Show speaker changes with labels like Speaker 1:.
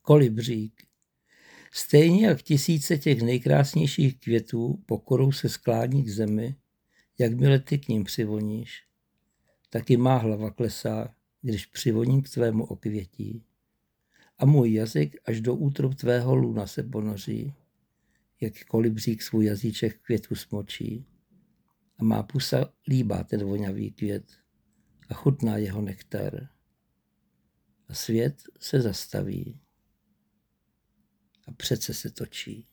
Speaker 1: Kolibřík. Stejně jak tisíce těch nejkrásnějších květů pokorou se sklání k zemi, jakmile ty k ním přivoníš, taky má hlava klesá, když přivoním k tvému okvětí. A můj jazyk až do útrob tvého lůna se ponoří, jak kolibřík svůj jazyček květu smočí. A má pusa líbá ten vonavý květ a chutná jeho nektar. A svět se zastaví a přece se točí.